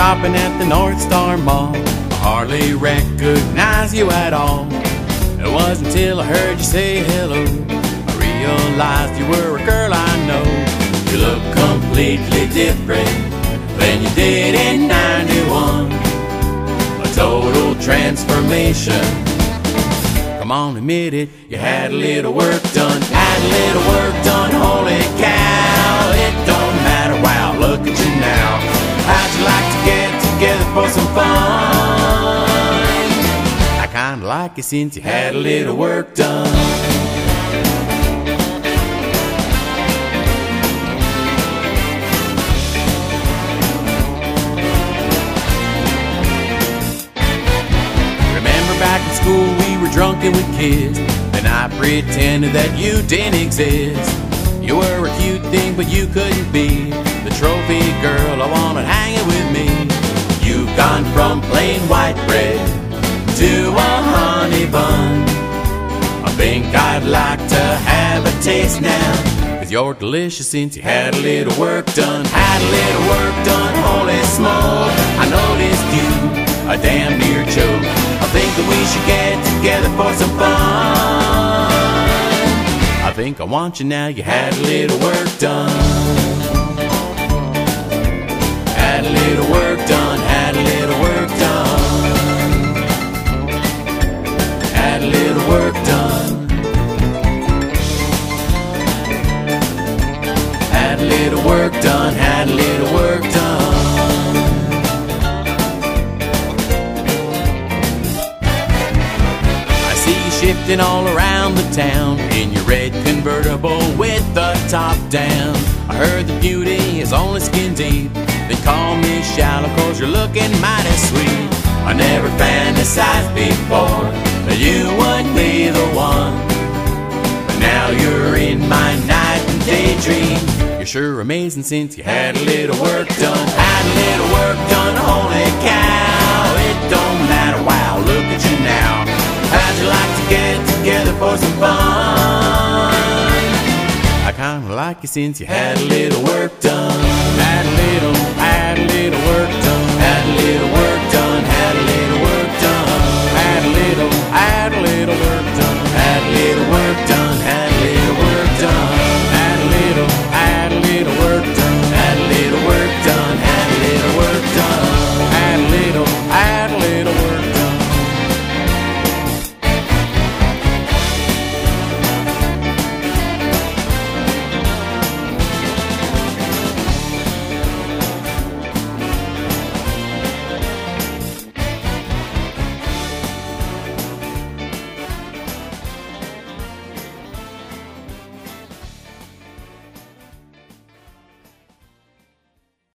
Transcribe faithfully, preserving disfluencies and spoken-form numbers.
shopping at the North Star Mall. I hardly recognized you at all. It wasn't until I heard you say hello I realized you were a girl I know. You look completely different than you did in ninety-one. A total transformation. Come on, admit it, you had a little work done. Had a little work done, holy cow. It don't matter, wow, look at you now. How'd you like to get together for some fun? I kinda like it since you had a little work done. Back in school we were drunk and we kissed, and I pretended that you didn't exist. You were a cute thing but you couldn't be the trophy girl I wanted hanging with me. You've gone from plain white bread to a honey bun. I think I'd like to have a taste now, 'cause you're delicious since you had a little work done. Had a little work done, holy smoke. I noticed you a damn near choke. I think that we should get together for some fun. I think I want you now, you had a little work done. Had a little work done, had a little work done. Had a little work done. Had a little work done, had a little work done. Shifting all around the town in your red convertible with the top down. I heard the beauty is only skin deep. They call me shallow 'cause you're looking mighty sweet. I never fantasized before that you would be the one, but now you're in my night and day dream. You're sure amazing since you had a little work done. Had a little work done, holy cow. It don't matter, wow, look at you now. How'd you like to get together for some fun? I kinda like you since you had a little work done. Had a little, had a little work done. Had a little work